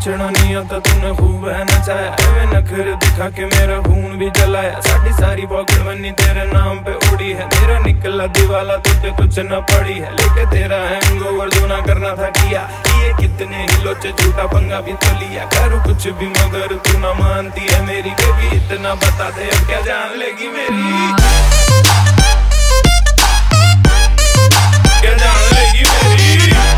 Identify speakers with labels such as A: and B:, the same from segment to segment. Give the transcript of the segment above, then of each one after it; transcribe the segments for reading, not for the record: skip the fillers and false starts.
A: नाचना नहीं आता तूने खूब है नचाया, एवे नखरे दिखा के मेरा खून भी जलाया। साड़ी सारी पॉकेट मनी तेरे नाम पे उड़ी है, तेरा निकला दिवाला तुझे कुछ न पड़ी है। लेके तेरा हैंगओवर जो ना करना था किया, ये कितने ही लोचे झूठा पंगा भी तो लिया। करूँ कुछ भी मगर तू ना मानती है मेरी, बेबी इतना बता दे अब क्या जान लेगी मेरी, क्या जान लेगी मेरी,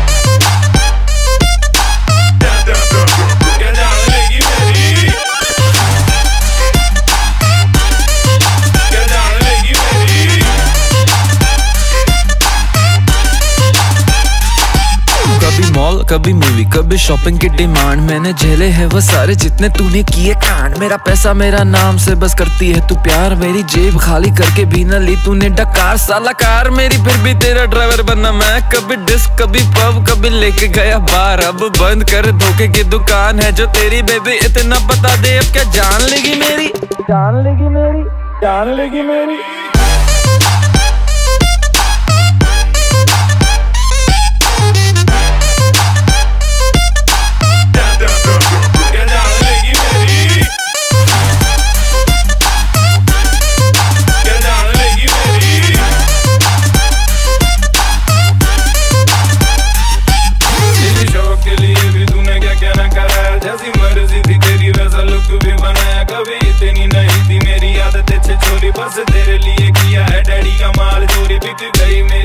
A: क्या जान लेगी मेरी, क्या जान लेगी मेरी।
B: कभी मॉल कभी मूवी कभी शॉपिंग की डिमांड, मैंने झेले हैं वो सारे जितने तूने किए कांड। मेरा पैसा मेरा नाम से बस करती है तू प्यार, मेरी जेब खाली करके भी न ली तूने डकार। साला कार मेरी फिर भी तेरा ड्राइवर बनना मैं, कभी डिस्क कभी पब कभी लेके गया बार। अब बंद कर धोखे की दुकान है जो तेरी, बेबी इतना बता दे अब क्या जान लेगी मेरी, जान लेगी मेरी, जान लेगी मेरी। जैसी मर्जी थी तेरी वैसा लुक भी बनाया, कभी इतनी नहीं थी मेरी आदत अच्छे छोरी, बस तेरे लिए किया है डैडी का माल चोरी। बिक गई मेरी